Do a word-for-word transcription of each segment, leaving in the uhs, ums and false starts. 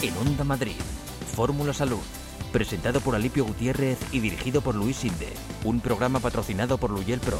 En Onda Madrid, Fórmula Salud, presentado por Alipio Gutiérrez y dirigido por Luis Sinde, un programa patrocinado por Luyel Pro.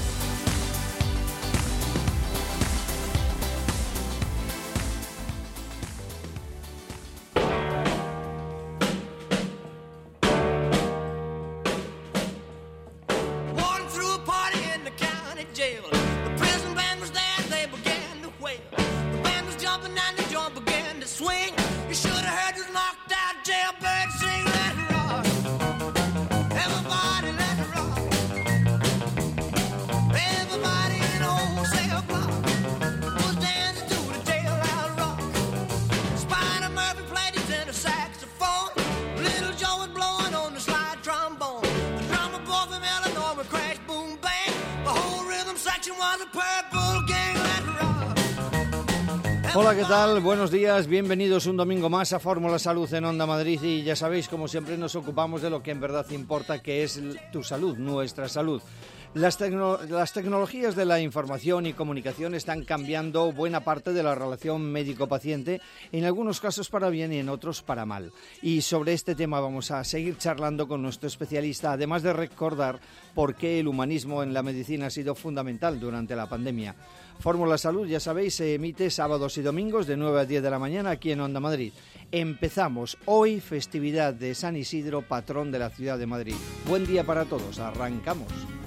Hola, ¿qué tal? Buenos días, bienvenidos un domingo más a Fórmula Salud en Onda Madrid y ya sabéis, como siempre, nos ocupamos de lo que en verdad importa, que es tu salud, nuestra salud. Las, tecno- las tecnologías de la información y comunicación están cambiando buena parte de la relación médico-paciente, en algunos casos para bien y en otros para mal. Y sobre este tema vamos a seguir charlando con nuestro especialista, además de recordar por qué el humanismo en la medicina ha sido fundamental durante la pandemia. Fórmula Salud, ya sabéis, se emite sábados y domingos de nueve a diez de la mañana aquí en Onda Madrid. Empezamos hoy, festividad de San Isidro, patrón de la ciudad de Madrid. Buen día para todos, arrancamos.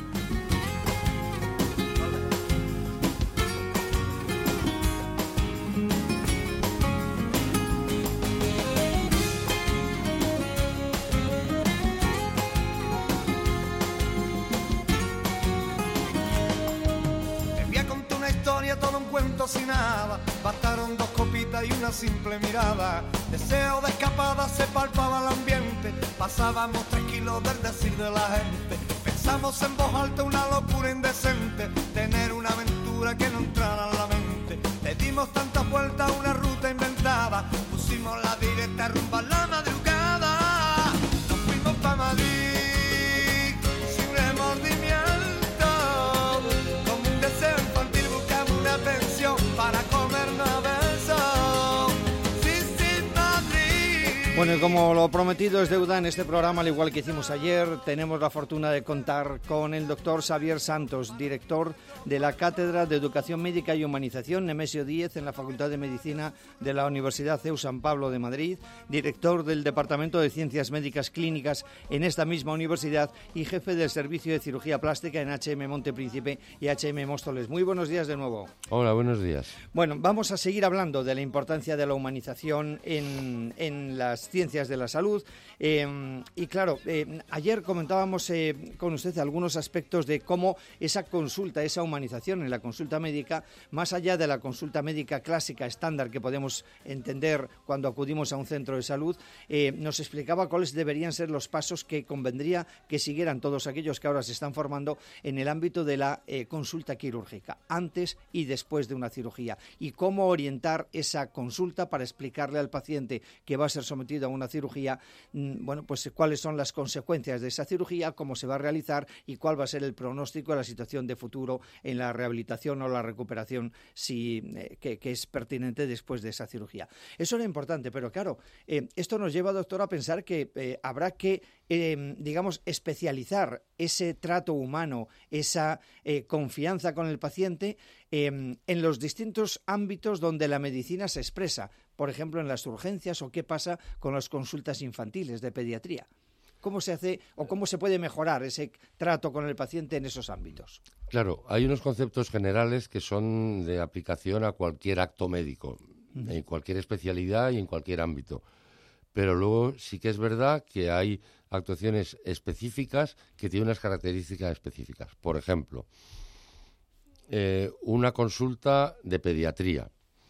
Sin nada, bastaron dos copitas y una simple mirada. Deseo de escapada, se palpaba el ambiente. Pasábamos tranquilos del decir de la gente. Pensamos en voz alta una locura indecente, tener una aventura que no entrara en la mente. Le dimos tantas vueltas a una ruta inventada, pusimos la directa rumba a la madrugada. Nos fuimos pa' Madrid sin remordimiento, como un deseo infantil buscamos una pensión para comernos a besos. Sí, sí, Madrid. Bueno, y como lo prometido es deuda en este programa, al igual que hicimos ayer, tenemos la fortuna de contar con el doctor Xavier Santos, director de la Cátedra de Educación Médica y Humanización Nemesio Díez en la Facultad de Medicina de la Universidad C E U San Pablo de Madrid, director del Departamento de Ciencias Médicas Clínicas en esta misma universidad y jefe del Servicio de Cirugía Plástica en H M Montepríncipe y H M Móstoles. Muy buenos días de nuevo. Hola, buenos días. Bueno, vamos a seguir hablando de la importancia de la humanización en, en las ciencias de la salud. Eh, y claro, eh, ayer comentábamos eh, con usted algunos aspectos de cómo esa consulta, esa humanización en la consulta médica, más allá de la consulta médica clásica estándar que podemos entender cuando acudimos a un centro de salud, eh, nos explicaba cuáles deberían ser los pasos que convendría que siguieran todos aquellos que ahora se están formando en el ámbito de la eh, consulta quirúrgica, antes y después de una cirugía, y cómo orientar esa consulta para explicarle al paciente que va a ser sometido a una cirugía, bueno, pues cuáles son las consecuencias de esa cirugía, cómo se va a realizar y cuál va a ser el pronóstico de la situación de futuro en la rehabilitación o la recuperación si, eh, que, que es pertinente después de esa cirugía. Eso era importante, pero claro, eh, esto nos lleva, doctor, a pensar que eh, habrá que, eh, digamos, especializar ese trato humano, esa eh, confianza con el paciente eh, en los distintos ámbitos donde la medicina se expresa, por ejemplo, en las urgencias o qué pasa con las consultas infantiles de pediatría. ¿Cómo se hace o cómo se puede mejorar ese trato con el paciente en esos ámbitos? Claro, hay unos conceptos generales que son de aplicación a cualquier acto médico, uh-huh. en cualquier especialidad y en cualquier ámbito. Pero luego sí que es verdad que hay actuaciones específicas que tienen unas características específicas. Por ejemplo, eh, una consulta de pediatría.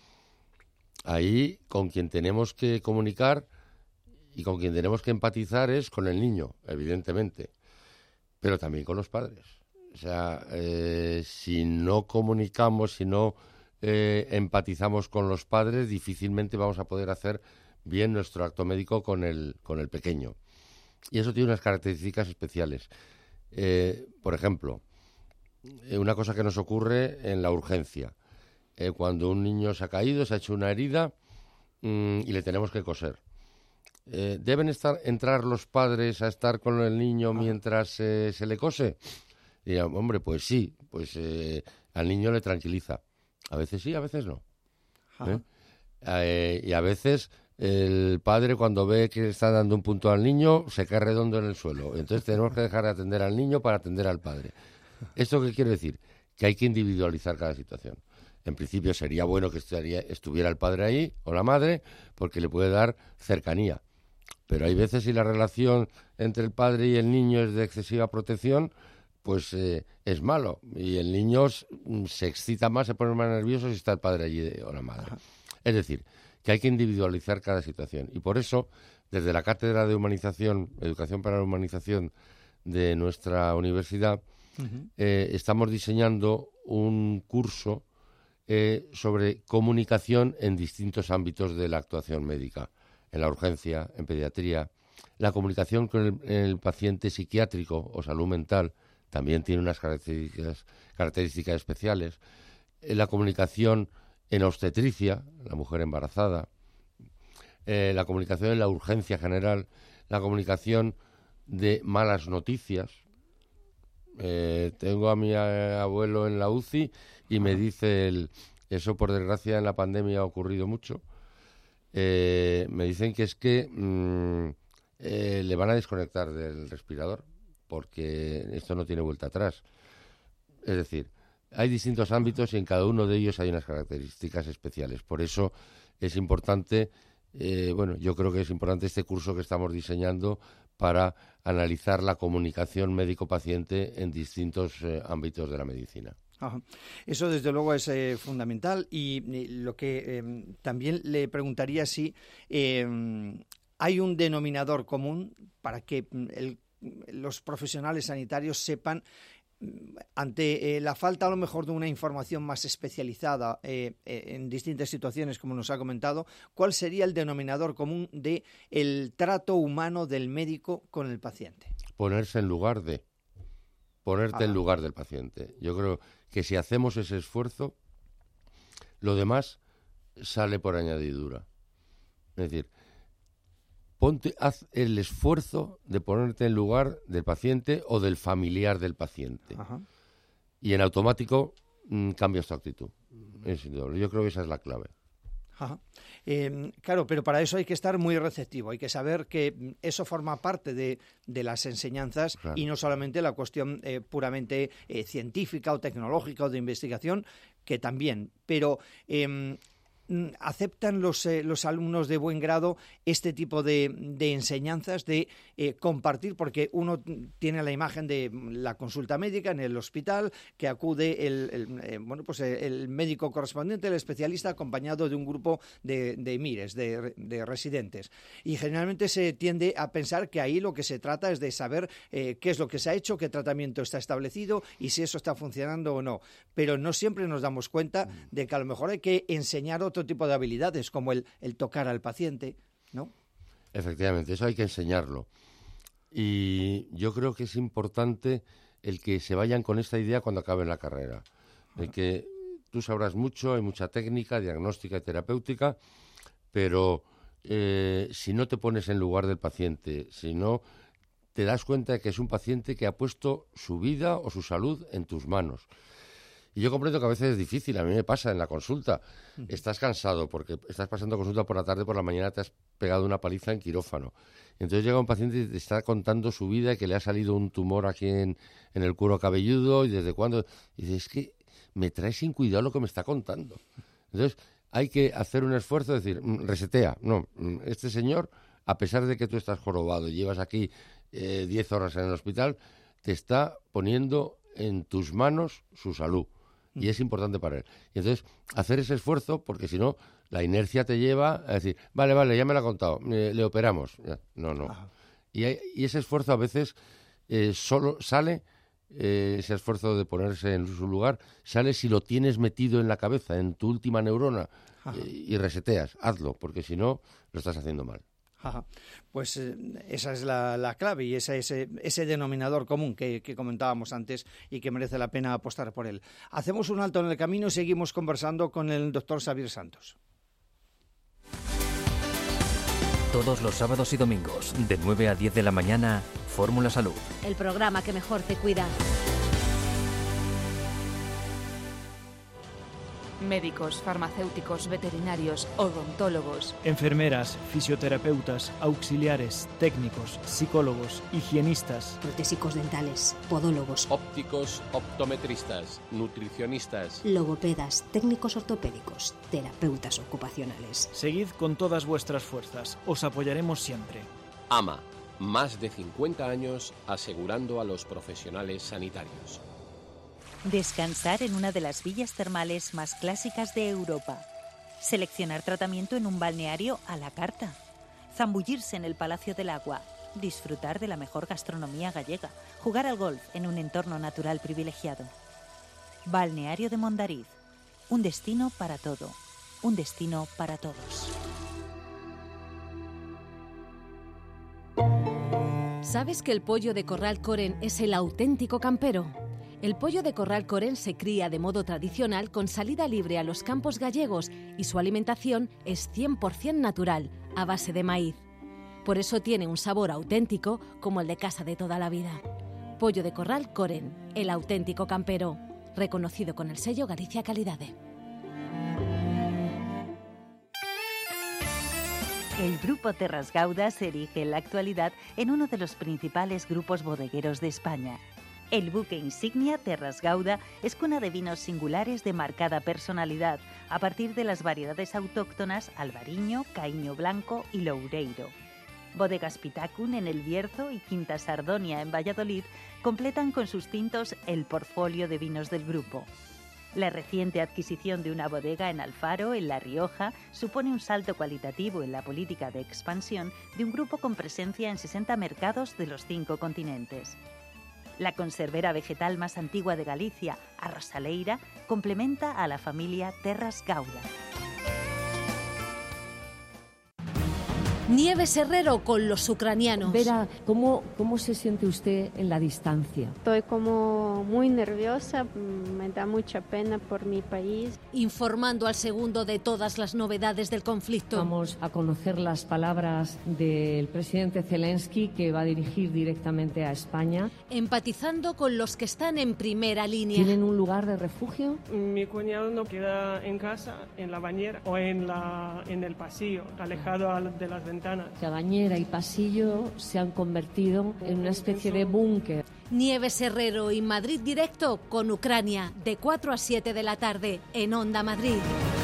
Ahí con quien tenemos que comunicar y con quien tenemos que empatizar es con el niño, evidentemente, pero también con los padres. O sea, eh, si no comunicamos, si no eh, empatizamos con los padres, difícilmente vamos a poder hacer bien nuestro acto médico con el, con el pequeño. Y eso tiene unas características especiales. Eh, por ejemplo, eh, una cosa que nos ocurre en la urgencia. Eh, cuando un niño se ha caído, se ha hecho una herida, mmm, y le tenemos que coser. Eh, ¿Deben estar, entrar los padres a estar con el niño mientras eh, se le cose? Y, hombre, pues sí, pues eh, al niño le tranquiliza. A veces sí, a veces no. ¿Eh? Eh, y a veces el padre, cuando ve que está dando un punto al niño, se cae redondo en el suelo. Entonces tenemos que dejar de atender al niño para atender al padre. ¿Esto qué quiere decir? Que hay que individualizar cada situación. En principio sería bueno que estaría, estuviera el padre ahí o la madre, porque le puede dar cercanía. Pero hay veces si la relación entre el padre y el niño es de excesiva protección, pues eh, es malo. Y el niño se excita más, se pone más nervioso si está el padre allí o la madre. Ajá. Es decir, que hay que individualizar cada situación. Y por eso, desde la Cátedra de Humanización, Educación para la Humanización de nuestra universidad, uh-huh. eh, estamos diseñando un curso eh, sobre comunicación en distintos ámbitos de la actuación médica. En la urgencia, en pediatría. La comunicación con el, el paciente psiquiátrico o salud mental también tiene unas características, características especiales. La comunicación en obstetricia, la mujer embarazada. Eh, la comunicación en la urgencia general. La comunicación de malas noticias. Eh, tengo a mi a, abuelo en la U C I y me dice, el, eso por desgracia en la pandemia ha ocurrido mucho, Eh, me dicen que es que mmm, eh, le van a desconectar del respirador porque esto no tiene vuelta atrás. Es decir, hay distintos ámbitos y en cada uno de ellos hay unas características especiales. Por eso es importante, eh, bueno, yo creo que es importante este curso que estamos diseñando para analizar la comunicación médico-paciente en distintos eh, ámbitos de la medicina. Ajá. Eso desde luego es eh, fundamental y, y lo que eh, también le preguntaría si eh, hay un denominador común para que el, los profesionales sanitarios sepan, ante eh, la falta a lo mejor de una información más especializada eh, eh, en distintas situaciones, como nos ha comentado, ¿cuál sería el denominador común de el trato humano del médico con el paciente? Ponerse en lugar de, ponerte Ajá. en lugar del paciente. Yo creo que si hacemos ese esfuerzo, lo demás sale por añadidura. Es decir, ponte, haz el esfuerzo de ponerte en lugar del paciente o del familiar del paciente. Ajá. Y en automático mmm, cambias tu actitud. Es indudable. Yo creo que esa es la clave. Ajá. Eh, claro, pero para eso hay que estar muy receptivo, hay que saber que eso forma parte de, de las enseñanzas claro. y no solamente la cuestión eh, puramente eh, científica o tecnológica o de investigación, que también, pero eh, ¿aceptan los, eh, los alumnos de buen grado este tipo de, de enseñanzas, de eh, compartir? Porque uno tiene la imagen de la consulta médica en el hospital, que acude el, el, eh, bueno, pues el médico correspondiente, el especialista, acompañado de un grupo de, de mires, de, de residentes. Y generalmente se tiende a pensar que ahí lo que se trata es de saber eh, qué es lo que se ha hecho, qué tratamiento está establecido y si eso está funcionando o no. Pero no siempre nos damos cuenta de que a lo mejor hay que enseñar otro tipo de habilidades, como el, el tocar al paciente, ¿no? Efectivamente, eso hay que enseñarlo. Y yo creo que es importante el que se vayan con esta idea cuando acaben la carrera. El que tú sabrás mucho, hay mucha técnica, diagnóstica y terapéutica, pero eh, si no te pones en lugar del paciente, si no te das cuenta de que es un paciente que ha puesto su vida o su salud en tus manos. Y yo comprendo que a veces es difícil, a mí me pasa en la consulta. Estás cansado porque estás pasando consulta por la tarde, por la mañana te has pegado una paliza en quirófano. Entonces llega un paciente y te está contando su vida, que le ha salido un tumor aquí en, en el cuero cabelludo y desde cuándo. Y dices, es que me trae sin cuidado lo que me está contando. Entonces hay que hacer un esfuerzo, decir, resetea. No, este señor, a pesar de que tú estás jorobado y llevas aquí eh, diez horas en el hospital, te está poniendo en tus manos su salud. Y es importante para él. Y entonces, hacer ese esfuerzo, porque si no, la inercia te lleva a decir, vale, vale, ya me lo ha contado, le, le operamos. Ya. No, no. Y, hay, y ese esfuerzo a veces eh, solo sale, eh, ese esfuerzo de ponerse en su lugar, sale si lo tienes metido en la cabeza, en tu última neurona, eh, y reseteas. Hazlo, porque si no, lo estás haciendo mal. Ajá. Pues eh, esa es la, la clave y ese, ese, ese denominador común que, que comentábamos antes y que merece la pena apostar por él. Hacemos un alto en el camino y seguimos conversando con el doctor Xavier Santos. Todos los sábados y domingos, de nueve a diez de la mañana, Fórmula Salud. El programa que mejor te cuida. Médicos, farmacéuticos, veterinarios, odontólogos, enfermeras, fisioterapeutas, auxiliares, técnicos, psicólogos, higienistas, protésicos dentales, podólogos, ópticos, optometristas, nutricionistas, logopedas, técnicos ortopédicos, terapeutas ocupacionales. Seguid con todas vuestras fuerzas, os apoyaremos siempre. AMA, más de cincuenta años asegurando a los profesionales sanitarios. Descansar en una de las villas termales más clásicas de Europa. Seleccionar tratamiento en un balneario a la carta. Zambullirse en el Palacio del Agua. Disfrutar de la mejor gastronomía gallega. Jugar al golf en un entorno natural privilegiado. Balneario de Mondariz. Un destino para todo. Un destino para todos. ¿Sabes que el pollo de Corral Coren es el auténtico campero? El pollo de Corral Coren se cría de modo tradicional con salida libre a los campos gallegos y su alimentación es cien por ciento natural, a base de maíz. Por eso tiene un sabor auténtico como el de casa de toda la vida. Pollo de Corral Coren, el auténtico campero, reconocido con el sello Galicia Calidade. El Grupo Terras Gauda se erige en la actualidad en uno de los principales grupos bodegueros de España. El buque insignia Terras Gauda es cuna de vinos singulares de marcada personalidad, a partir de las variedades autóctonas Albariño, Caíño Blanco y Loureiro. Bodegas Pitacun en El Bierzo y Quinta Sardonia en Valladolid completan con sus tintos el portfolio de vinos del grupo. La reciente adquisición de una bodega en Alfaro, en La Rioja, supone un salto cualitativo en la política de expansión de un grupo con presencia en sesenta mercados de los cinco continentes. La conservera vegetal más antigua de Galicia, Arrosaleira, complementa a la familia Terras Gauda. Nieves Herrero con los ucranianos. Vera, ¿cómo, ¿cómo se siente usted en la distancia? Estoy como muy nerviosa, me da mucha pena por mi país. Informando al segundo de todas las novedades del conflicto. Vamos a conocer las palabras del presidente Zelensky, que va a dirigir directamente a España. Empatizando con los que están en primera línea. ¿Tienen un lugar de refugio? Mi cuñado no queda en casa, en la bañera o en, la, en el pasillo, alejado de las ventanas. La bañera y pasillo se han convertido en una especie de búnker. Nieves Herrero y Madrid Directo con Ucrania, de cuatro a siete de la tarde en Onda Madrid.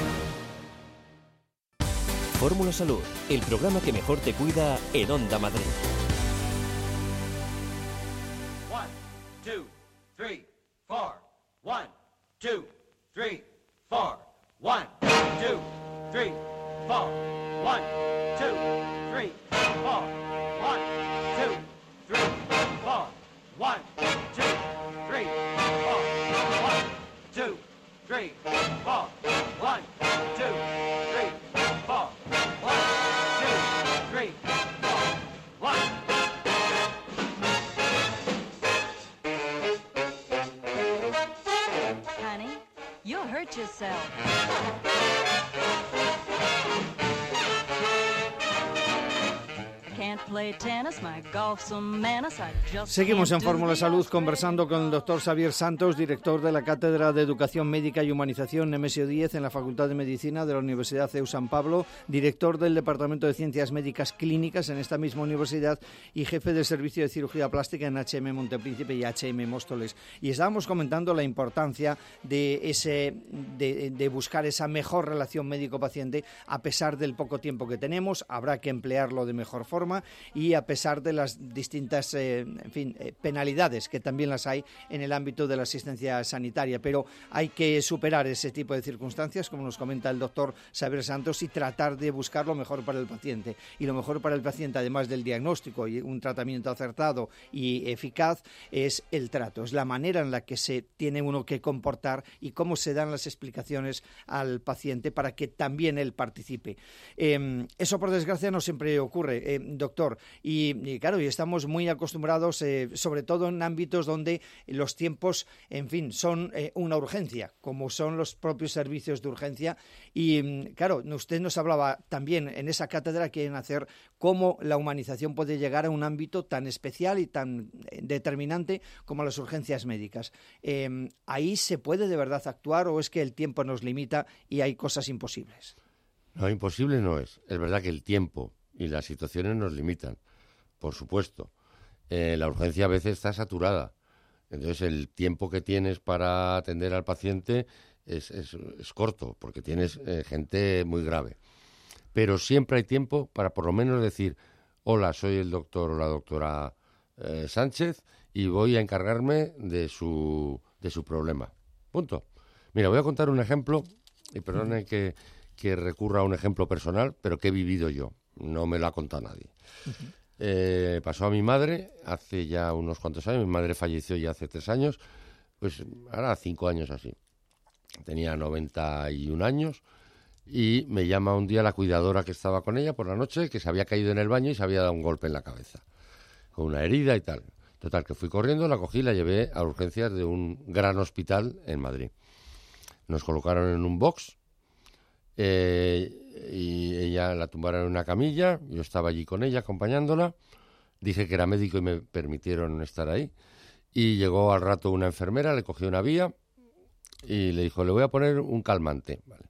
Fórmula Salud, el programa que mejor te cuida en Onda Madrid. One, two, three, four. One, two, three, four. One, two, three, four. One, two, three, four. One, two, three, four. One, two, three, four. One, two, three, four. One, two, three, four. One, two, three, four. One. Honey, you'll hurt yourself. Seguimos en Fórmula Salud conversando con el doctor Xavier Santos, director de la Cátedra de Educación Médica y Humanización Nemesio diez en la Facultad de Medicina de la Universidad C E U San Pablo, director del Departamento de Ciencias Médicas Clínicas en esta misma universidad y jefe del Servicio de Cirugía Plástica en H M Montepríncipe y H M Móstoles. Y estábamos comentando la importancia de, ese, de, de buscar esa mejor relación médico-paciente a pesar del poco tiempo que tenemos. Habrá que emplearlo de mejor forma y a pesar de las distintas eh, en fin, eh, penalidades que también las hay en el ámbito de la asistencia sanitaria, pero hay que superar ese tipo de circunstancias, como nos comenta el doctor Xavier Santos, y tratar de buscar lo mejor para el paciente. Y lo mejor para el paciente, además del diagnóstico y un tratamiento acertado y eficaz, es el trato, es la manera en la que se tiene uno que comportar y cómo se dan las explicaciones al paciente para que también él participe. Eh, eso, por desgracia, no siempre ocurre. Eh, doctor, mayor. Y, y claro, y estamos muy acostumbrados, eh, sobre todo en ámbitos donde los tiempos, en fin, son eh, una urgencia, como son los propios servicios de urgencia. Y claro, usted nos hablaba también en esa cátedra que quieren hacer cómo la humanización puede llegar a un ámbito tan especial y tan determinante como las urgencias médicas. Eh, ¿Ahí se puede de verdad actuar o es que el tiempo nos limita y hay cosas imposibles? No, imposible no es. Es verdad que el tiempo y las situaciones nos limitan, por supuesto. Eh, la urgencia a veces está saturada. Entonces el tiempo que tienes para atender al paciente es, es, es corto, porque tienes eh, gente muy grave. Pero siempre hay tiempo para por lo menos decir, hola, soy el doctor o la doctora eh, Sánchez y voy a encargarme de su, de su problema. Punto. Mira, voy a contar un ejemplo, y perdonen que, que recurra a un ejemplo personal, pero que he vivido yo. No me lo ha contado nadie. Uh-huh. Eh, pasó a mi madre hace ya unos cuantos años. Mi madre falleció ya hace tres años, pues ahora cinco años así. Tenía noventa y un años y me llama un día la cuidadora que estaba con ella por la noche, que se había caído en el baño y se había dado un golpe en la cabeza, con una herida y tal. Total, que fui corriendo, la cogí y la llevé a urgencias de un gran hospital en Madrid. Nos colocaron en un box eh, y ella la tumbaron en una camilla. Yo estaba allí con ella acompañándola. Dije que era médico y me permitieron estar ahí. Y llegó al rato una enfermera, le cogió una vía y le dijo, le voy a poner un calmante. Vale.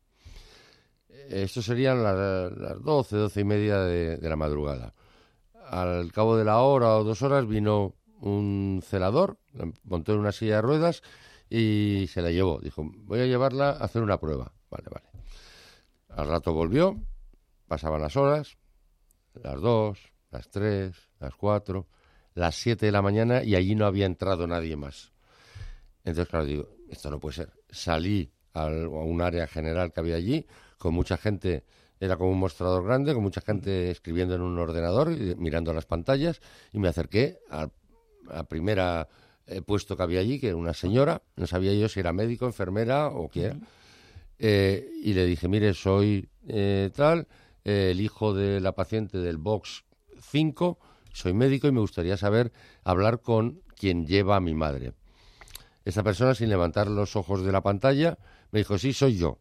Esto serían las, las doce, doce y media de, de la madrugada. Al cabo de la hora o dos horas vino un celador, montó en una silla de ruedas y se la llevó. Dijo, voy a llevarla a hacer una prueba. Vale, vale. Al rato volvió, pasaban las horas, las dos, las tres, las cuatro, las siete de la mañana y allí no había entrado nadie más. Entonces, claro, digo, esto no puede ser. Salí al, a un área general que había allí, con mucha gente, era como un mostrador grande, con mucha gente escribiendo en un ordenador, y mirando las pantallas, y me acerqué al a primera eh, puesto que había allí, que era una señora, no sabía yo si era médico, enfermera o qué era, eh, y le dije, mire, soy eh, tal, eh, el hijo de la paciente del box cinco, soy médico y me gustaría saber, hablar con quien lleva a mi madre. Esta persona, sin levantar los ojos de la pantalla, me dijo, sí, soy yo.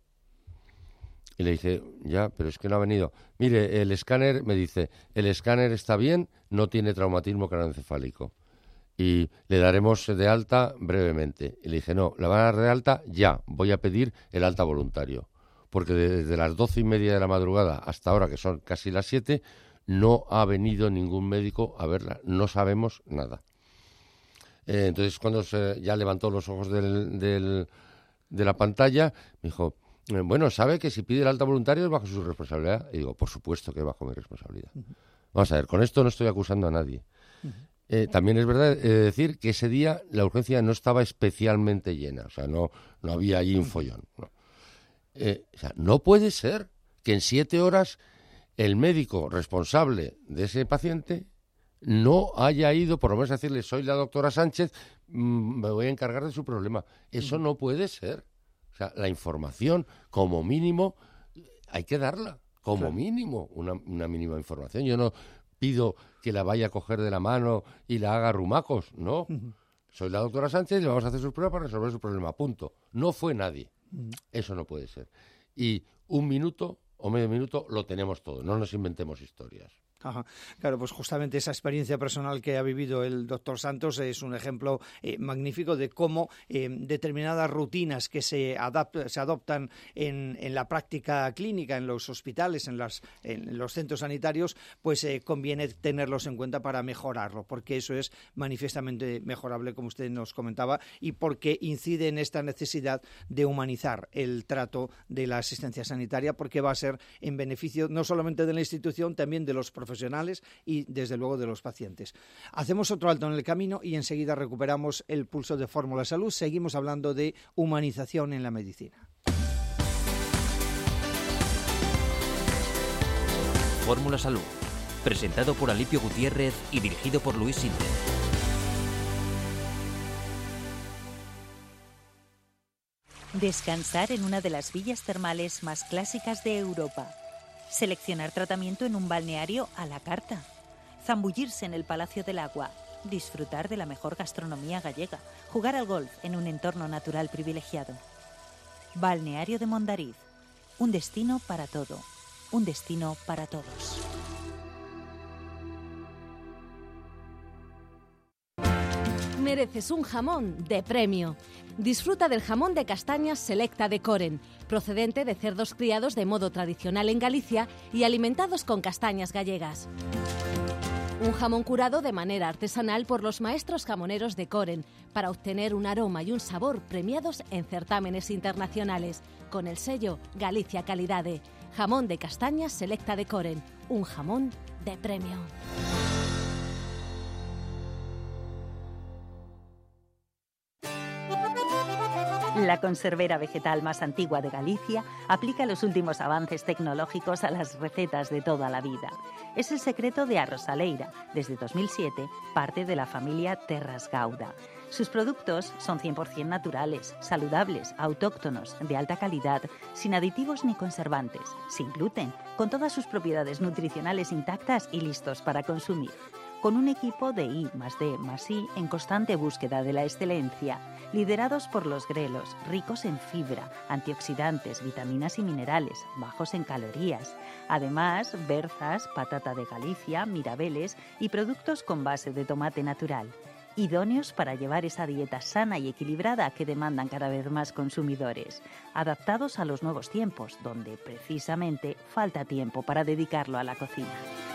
Y le dije, ya, pero es que no ha venido. Mire, el escáner, me dice, el escáner está bien, no tiene traumatismo craneoencefálico. Y le daremos de alta brevemente. Y le dije, no, la van a dar de alta ya, voy a pedir el alta voluntario. Porque desde las doce y media de la madrugada hasta ahora, que son casi las siete, no ha venido ningún médico a verla, no sabemos nada. Eh, entonces, cuando se, ya levantó los ojos del, del, de la pantalla, me dijo, bueno, ¿sabe que si pide el alta voluntario es bajo su responsabilidad? Y digo, por supuesto que es bajo mi responsabilidad. Uh-huh. Vamos a ver, con esto no estoy acusando a nadie. Uh-huh. Eh, también es verdad eh, decir que ese día la urgencia no estaba especialmente llena, o sea, no, no había allí un follón. No. Eh, o sea, no puede ser que en siete horas el médico responsable de ese paciente no haya ido, por lo menos a decirle, soy la doctora Sánchez, mmm, me voy a encargar de su problema. Eso no puede ser. O sea, la información, como mínimo, hay que darla, como claro. mínimo, una, una mínima información. Yo no pido que la vaya a coger de la mano y la haga rumacos, no. Uh-huh. Soy la doctora Sánchez y le vamos a hacer sus pruebas para resolver su problema, punto. No fue nadie. Uh-huh. Eso no puede ser. Y un minuto o medio minuto lo tenemos todo, no nos inventemos historias. Ajá. Claro, pues justamente esa experiencia personal que ha vivido el doctor Santos es un ejemplo eh, magnífico de cómo eh, determinadas rutinas que se, adapt- se adoptan en, en la práctica clínica, en los hospitales, en, las, en los centros sanitarios, pues eh, conviene tenerlos en cuenta para mejorarlo, porque eso es manifiestamente mejorable, como usted nos comentaba, y porque incide en esta necesidad de humanizar el trato de la asistencia sanitaria, porque va a ser en beneficio no solamente de la institución, también de los profesionales profesionales y, desde luego, de los pacientes. Hacemos otro alto en el camino y enseguida recuperamos el pulso de Fórmula Salud. Seguimos hablando de humanización en la medicina. Fórmula Salud, presentado por Alipio Gutiérrez y dirigido por Luis Sinde. Descansar en una de las villas termales más clásicas de Europa. Seleccionar tratamiento en un balneario a la carta. zambullirse en el Palacio del Agua, disfrutar de la mejor gastronomía gallega, jugar al golf en un entorno natural privilegiado. Balneario de Mondariz, un destino para todo, un destino para todos. Mereces un jamón de premio. Disfruta del jamón de castañas Selecta de Coren, procedente de cerdos criados de modo tradicional en Galicia y alimentados con castañas gallegas. Un jamón curado de manera artesanal por los maestros jamoneros de Coren para obtener un aroma y un sabor premiados en certámenes internacionales, con el sello Galicia Calidade. Jamón de castañas Selecta de Coren, un jamón de premio. La conservera vegetal más antigua de Galicia aplica los últimos avances tecnológicos a las recetas de toda la vida. Es el secreto de Arrosaleira, desde dos mil siete, parte de la familia Terras Gauda. Sus productos son cien por ciento naturales, saludables, autóctonos, de alta calidad, sin aditivos ni conservantes, sin gluten, con todas sus propiedades nutricionales intactas y listos para consumir. Con un equipo de I más D más I en constante búsqueda de la excelencia, liderados por los grelos, ricos en fibra, antioxidantes, vitaminas y minerales, bajos en calorías. Además, berzas, patata de Galicia, mirabeles y productos con base de tomate natural, idóneos para llevar esa dieta sana y equilibrada que demandan cada vez más consumidores, adaptados a los nuevos tiempos, donde precisamente falta tiempo para dedicarlo a la cocina.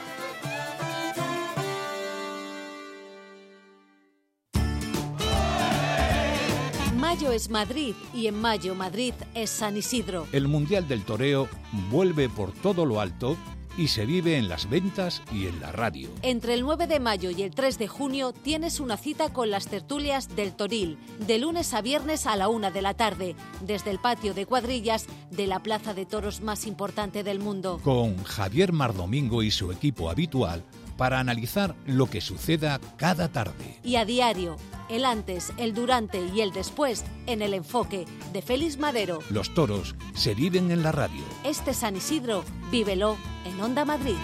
Mayo es Madrid y en mayo Madrid es San Isidro. El Mundial del Toreo vuelve por todo lo alto y se vive en las ventas y en la radio. Entre el nueve de mayo y el tres de junio tienes una cita con las tertulias del Toril, de lunes a viernes a la una de la tarde, desde el patio de cuadrillas de la plaza de toros más importante del mundo. Con Javier Mardomingo y su equipo habitual para analizar lo que suceda cada tarde. Y a diario, el antes, el durante y el después en El Enfoque de Félix Madero. Los toros se viven en la radio. Este San Isidro, vívelo en Onda Madrid.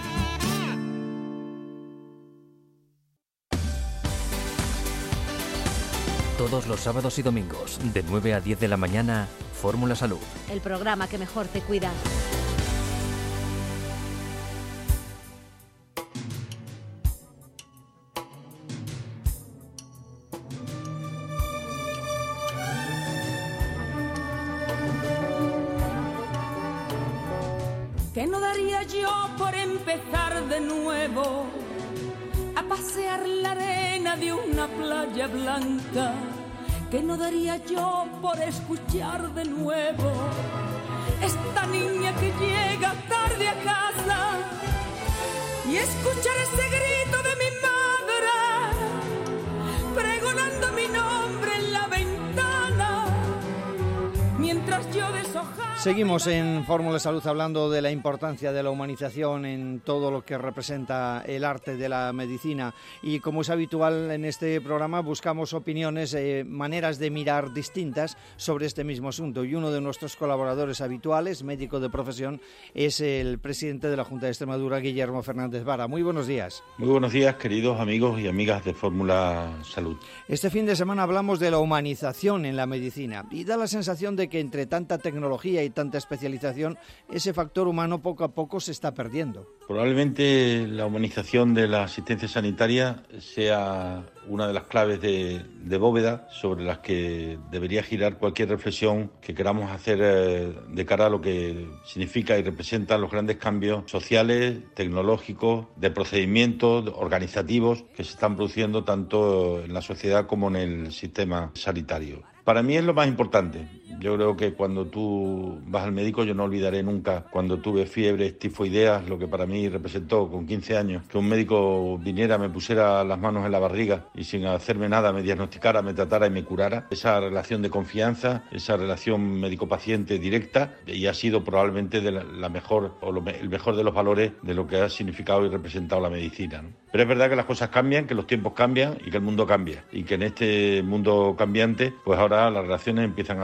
Todos los sábados y domingos, de nueve a diez de la mañana, Fórmula Salud. El programa que mejor te cuida. ¿Qué no daría yo por empezar de nuevo a pasear la arena de una playa blanca? ¿Qué no daría yo por escuchar de nuevo esta niña que llega tarde a casa y escuchar ese grito de mi madre pregonando mi nombre en la ventana mientras yo deshojaba? Seguimos en Fórmula Salud hablando de la importancia de la humanización en todo lo que representa el arte de la medicina, y como es habitual en este programa buscamos opiniones, eh, maneras de mirar distintas sobre este mismo asunto, y uno de nuestros colaboradores habituales, médico de profesión, es el presidente de la Junta de Extremadura, Guillermo Fernández Vara. Muy buenos días. Muy buenos días, queridos amigos y amigas de Fórmula Salud. Este fin de semana hablamos de la humanización en la medicina y da la sensación de que entre tanta tecnología y tanta especialización, ese factor humano poco a poco se está perdiendo. Probablemente la humanización de la asistencia sanitaria sea una de las claves de, de bóveda sobre las que debería girar cualquier reflexión que queramos hacer eh, de cara a lo que significa y representa los grandes cambios sociales, tecnológicos, de procedimientos organizativos que se están produciendo tanto en la sociedad como en el sistema sanitario. Para mí es lo más importante. Yo creo que cuando tú vas al médico, yo no olvidaré nunca cuando tuve fiebres tifoideas, lo que para mí representó con quince años, que un médico viniera, me pusiera las manos en la barriga y sin hacerme nada me diagnosticara, me tratara y me curara. Esa relación de confianza, esa relación médico-paciente directa, y ha sido probablemente de la, la mejor o lo, el mejor de los valores de lo que ha significado y representado la medicina, ¿no? Pero es verdad que las cosas cambian, que los tiempos cambian y que el mundo cambia, y que en este mundo cambiante, pues ahora las relaciones empiezan a ser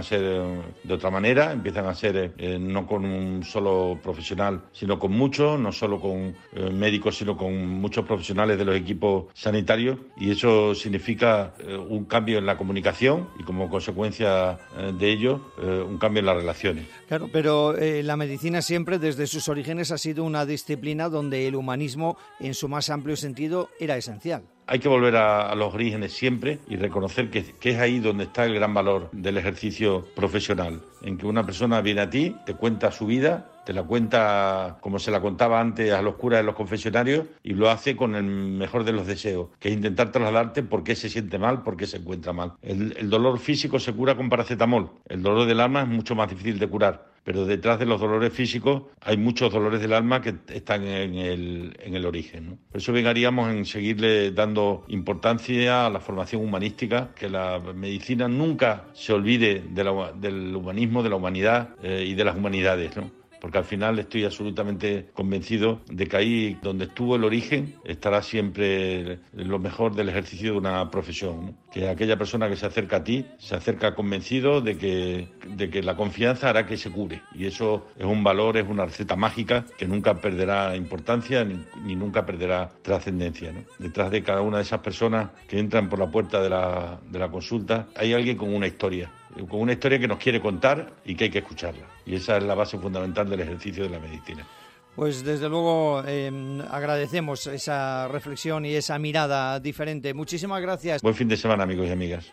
eh, de otra manera, empiezan a ser eh, no con un solo profesional, sino con muchos, no solo con eh, médicos, sino con muchos profesionales de los equipos sanitarios, y eso significa eh, un cambio en la comunicación y como consecuencia eh, de ello eh, un cambio en las relaciones. Claro, pero eh, la medicina siempre desde sus orígenes ha sido una disciplina donde el humanismo en su más amplio sentido era esencial. Hay que volver a, a los orígenes siempre y reconocer que, que es ahí donde está el gran valor del ejercicio profesional, en que una persona viene a ti, te cuenta su vida, te la cuenta como se la contaba antes a los curas de los confesionarios y lo hace con el mejor de los deseos, que es intentar trasladarte por qué se siente mal, por qué se encuentra mal. El, el dolor físico se cura con paracetamol, el dolor del alma es mucho más difícil de curar, pero detrás de los dolores físicos hay muchos dolores del alma que están en el, en el origen, ¿no? Por eso vengaríamos en seguirle dando importancia a la formación humanística, que la medicina nunca se olvide de la, del humanismo, de la humanidad eh, y de las humanidades, ¿no? Porque al final estoy absolutamente convencido de que ahí donde estuvo el origen estará siempre lo mejor del ejercicio de una profesión, ¿no? Que aquella persona que se acerca a ti se acerca convencido de que, de que la confianza hará que se cure, y eso es un valor, es una receta mágica que nunca perderá importancia ni, ni nunca perderá trascendencia, ¿no? Detrás de cada una de esas personas que entran por la puerta de la, de la consulta hay alguien con una historia, con una historia que nos quiere contar y que hay que escucharla. Y esa es la base fundamental del ejercicio de la medicina. Pues desde luego eh, agradecemos esa reflexión y esa mirada diferente. Muchísimas gracias. Buen fin de semana, amigos y amigas.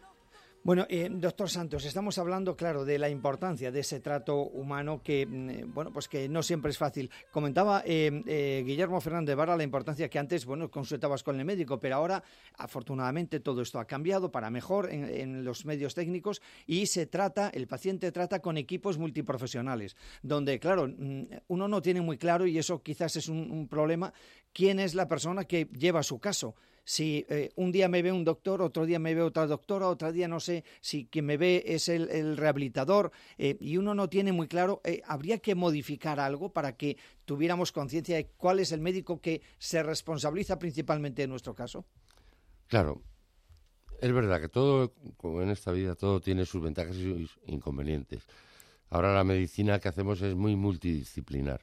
Bueno, eh, doctor Santos, estamos hablando, claro, de la importancia de ese trato humano que, eh, bueno, pues que no siempre es fácil. Comentaba eh, eh, Guillermo Fernández Vara la importancia que antes, bueno, consultabas con el médico, pero ahora, afortunadamente, todo esto ha cambiado para mejor en, en los medios técnicos y se trata, el paciente trata con equipos multiprofesionales, donde, claro, uno no tiene muy claro, y eso quizás es un, un problema, quién es la persona que lleva su caso. Si eh, un día me ve un doctor, otro día me ve otra doctora, otro día no sé si quien me ve es el, el rehabilitador eh, y uno no tiene muy claro, eh, ¿habría que modificar algo para que tuviéramos conciencia de cuál es el médico que se responsabiliza principalmente en nuestro caso? Claro, es verdad que todo, como en esta vida, todo tiene sus ventajas y sus inconvenientes. Ahora la medicina que hacemos es muy multidisciplinar.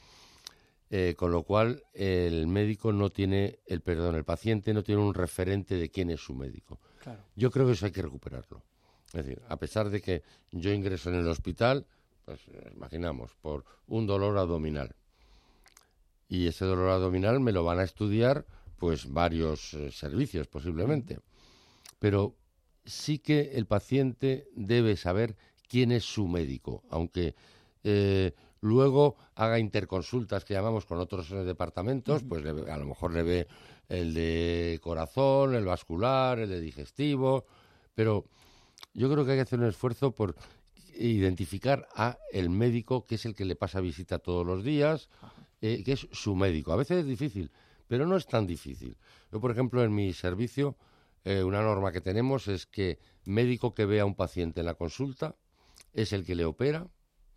Eh, con lo cual el médico no tiene, el perdón, el paciente no tiene un referente de quién es su médico. Claro. Yo creo que eso hay que recuperarlo. Es decir, a pesar de que yo ingreso en el hospital, pues imaginamos, por un dolor abdominal. Y ese dolor abdominal me lo van a estudiar pues varios eh, servicios posiblemente. Pero sí que el paciente debe saber quién es su médico, aunque eh, luego haga interconsultas que llamamos con otros eh, departamentos, uh-huh. pues le, a lo mejor le ve el de corazón, el vascular, el de digestivo, pero yo creo que hay que hacer un esfuerzo por identificar a el médico que es el que le pasa visita todos los días, eh, que es su médico. A veces es difícil, pero no es tan difícil. Yo, por ejemplo, en mi servicio, eh, una norma que tenemos es que médico que vea a un paciente en la consulta es el que le opera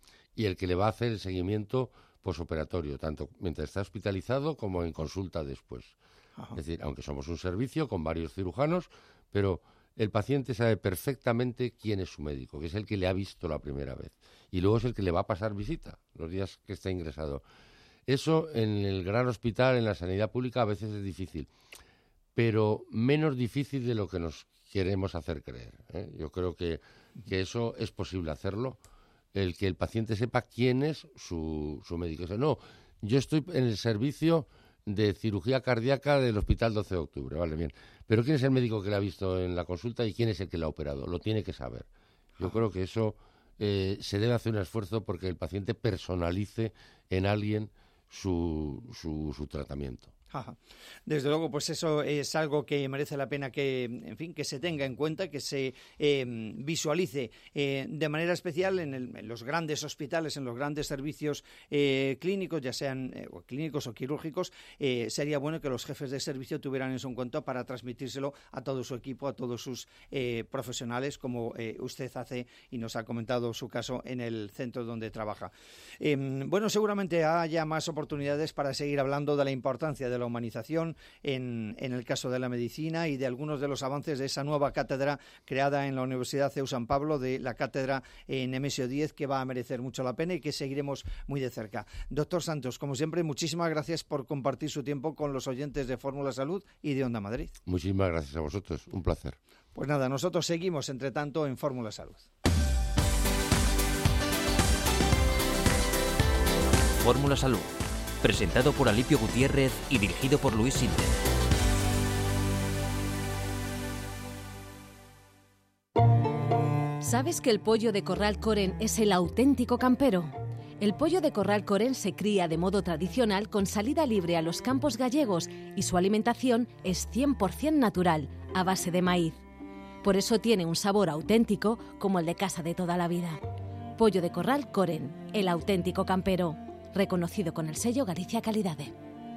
y el que le va a hacer el seguimiento posoperatorio, tanto mientras está hospitalizado como en consulta después. Ajá. Es decir, aunque somos un servicio con varios cirujanos, pero el paciente sabe perfectamente quién es su médico, que es el que le ha visto la primera vez. Y luego es el que le va a pasar visita los días que está ingresado. Eso en el gran hospital, en la sanidad pública, a veces es difícil, pero menos difícil de lo que nos queremos hacer creer, ¿eh? Yo creo que, que eso es posible hacerlo, el que el paciente sepa quién es su, su médico. O sea, no, yo estoy en el servicio de cirugía cardíaca del Hospital doce de octubre, vale, bien. Pero ¿quién es el médico que la ha visto en la consulta y quién es el que la ha operado? Lo tiene que saber. Yo ah. creo que eso eh, se debe hacer un esfuerzo porque el paciente personalice en alguien su, su, su tratamiento. Ajá. Desde luego, pues eso es algo que merece la pena que, en fin, que se tenga en cuenta, que se eh, visualice eh, de manera especial en, el, en los grandes hospitales, en los grandes servicios eh, clínicos, ya sean eh, clínicos o quirúrgicos. Eh, sería bueno que los jefes de servicio tuvieran eso en cuenta para transmitírselo a todo su equipo, a todos sus eh, profesionales, como eh, usted hace y nos ha comentado su caso en el centro donde trabaja. Eh, bueno, seguramente haya más oportunidades para seguir hablando de la importancia de de la humanización en, en el caso de la medicina y de algunos de los avances de esa nueva cátedra creada en la Universidad C E U San Pablo, de la cátedra eh, Nemesio Díez, que va a merecer mucho la pena y que seguiremos muy de cerca. Doctor Santos, como siempre, muchísimas gracias por compartir su tiempo con los oyentes de Fórmula Salud y de Onda Madrid. Muchísimas gracias a vosotros, un placer. Pues nada, nosotros seguimos, entre tanto, en Fórmula Salud. Fórmula Salud, presentado por Alipio Gutiérrez y dirigido por Luis Sinde. ¿Sabes que el pollo de Corral Coren es el auténtico campero? El pollo de Corral Coren se cría de modo tradicional con salida libre a los campos gallegos y su alimentación es cien por ciento natural, a base de maíz. Por eso tiene un sabor auténtico como el de casa de toda la vida. Pollo de Corral Coren, el auténtico campero, reconocido con el sello Galicia Calidade.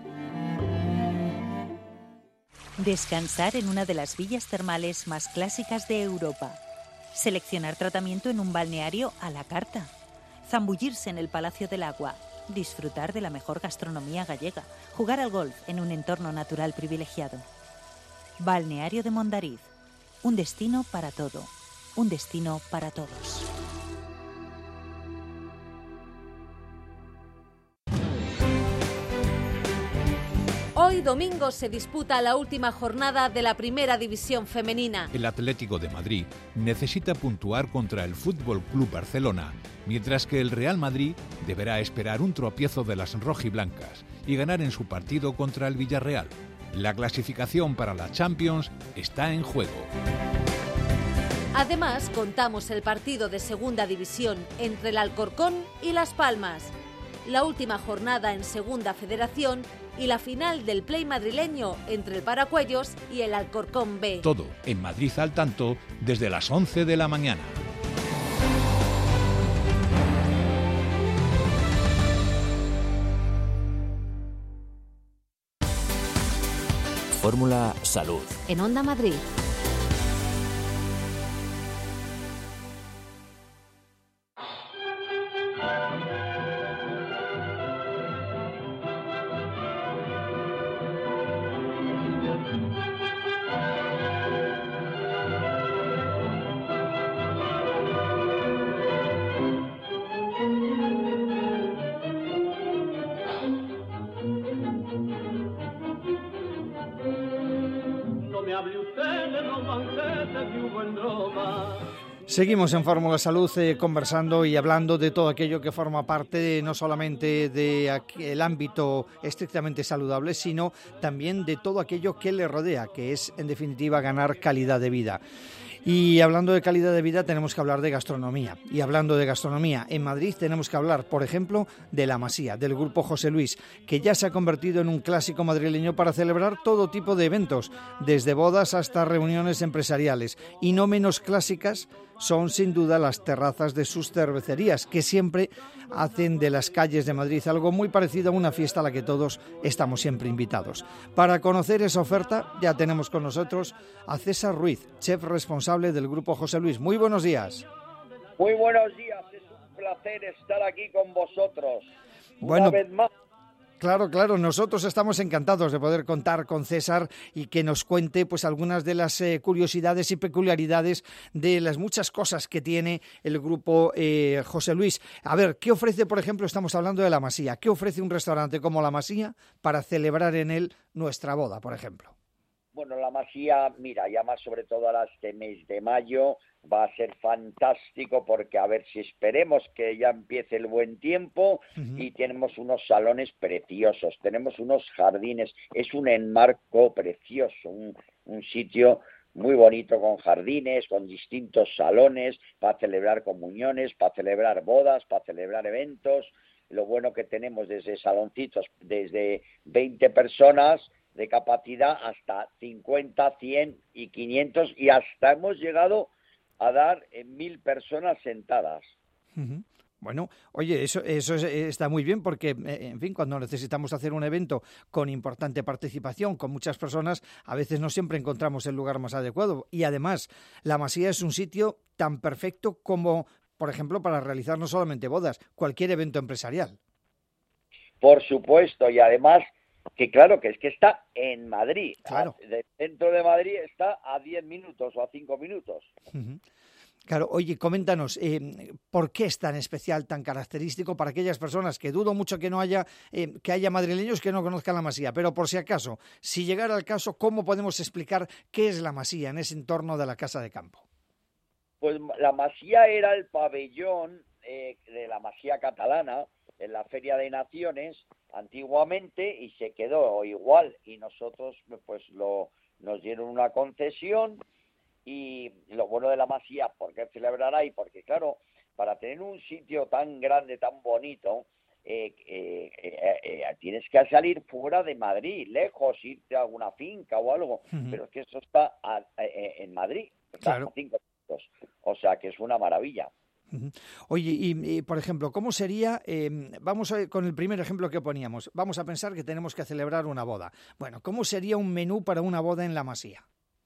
Descansar en una de las villas termales más clásicas de Europa. Seleccionar tratamiento en un balneario a la carta. Zambullirse en el Palacio del Agua. Disfrutar de la mejor gastronomía gallega. Jugar al golf en un entorno natural privilegiado. Balneario de Mondariz. Un destino para todo. Un destino para todos. Hoy domingo se disputa la última jornada de la Primera División Femenina. El Atlético de Madrid necesita puntuar contra el F C Barcelona, mientras que el Real Madrid deberá esperar un tropiezo de las rojiblancas y ganar en su partido contra el Villarreal. La clasificación para la Champions está en juego. Además, contamos el partido de Segunda División entre el Alcorcón y Las Palmas, la última jornada en Segunda Federación y la final del play madrileño entre el Paracuellos y el Alcorcón B. Todo en Madrid al tanto desde las once de la mañana. Fórmula Salud. En Onda Madrid. Seguimos en Fórmula Salud eh, conversando y hablando de todo aquello que forma parte de, no solamente del ámbito estrictamente saludable, sino también de todo aquello que le rodea, que es en definitiva ganar calidad de vida. Y hablando de calidad de vida tenemos que hablar de gastronomía. Y hablando de gastronomía, en Madrid tenemos que hablar, por ejemplo, de La Masía, del Grupo José Luis, que ya se ha convertido en un clásico madrileño para celebrar todo tipo de eventos, desde bodas hasta reuniones empresariales. Y no menos clásicas son sin duda las terrazas de sus cervecerías, que siempre hacen de las calles de Madrid algo muy parecido a una fiesta a la que todos estamos siempre invitados. Para conocer esa oferta ya tenemos con nosotros a César Ruiz, chef responsable del Grupo José Luis. Muy buenos días. Muy buenos días, es un placer estar aquí con vosotros. Bueno, una vez más. Claro, claro, nosotros estamos encantados de poder contar con César y que nos cuente pues algunas de las eh, curiosidades y peculiaridades de las muchas cosas que tiene el grupo eh, José Luis. A ver, ¿qué ofrece, por ejemplo, estamos hablando de La Masía, qué ofrece un restaurante como La Masía para celebrar en él nuestra boda, por ejemplo? Bueno, La Masía, mira, ya más sobre todo ahora este mes de mayo va a ser fantástico porque a ver si esperemos que ya empiece el buen tiempo. Uh-huh. Y tenemos unos salones preciosos, tenemos unos jardines, es un enmarco precioso, un, un sitio muy bonito con jardines, con distintos salones para celebrar comuniones, para celebrar bodas, para celebrar eventos. Lo bueno que tenemos desde saloncitos, desde veinte personas de capacidad hasta cincuenta, cien y quinientos y hasta hemos llegado a dar en mil personas sentadas. Uh-huh. Bueno, oye, eso, eso está muy bien porque, en fin, cuando necesitamos hacer un evento con importante participación, con muchas personas, a veces no siempre encontramos el lugar más adecuado. Y además, La Masía es un sitio tan perfecto como, por ejemplo, para realizar no solamente bodas, cualquier evento empresarial. Por supuesto, y además Que claro, que es que está en Madrid. Claro. De centro de Madrid está a diez minutos o a cinco minutos. Uh-huh. Claro, oye, coméntanos, eh, ¿por qué es tan especial, tan característico para aquellas personas que dudo mucho que no haya, eh, que haya madrileños que no conozcan la Masía? Pero por si acaso, si llegara el caso, ¿cómo podemos explicar qué es la Masía en ese entorno de la Casa de Campo? Pues la Masía era el pabellón eh, de la Masía catalana en la Feria de Naciones antiguamente y se quedó igual y nosotros pues lo nos dieron una concesión. Y lo bueno de la Masía, ¿por qué celebrar ahí? Porque claro, para tener un sitio tan grande, tan bonito, eh, eh, eh, eh, tienes que salir fuera de Madrid, lejos, irte a alguna finca o algo, uh-huh. Pero es que eso está a, a, en Madrid, está claro. A cinco minutos, o sea que es una maravilla. Uh-huh. Oye, y, y por ejemplo, ¿cómo sería, eh, vamos a, con el primer ejemplo que poníamos, vamos a pensar que tenemos que celebrar una boda. Bueno, ¿cómo sería un menú para una boda en la Masía?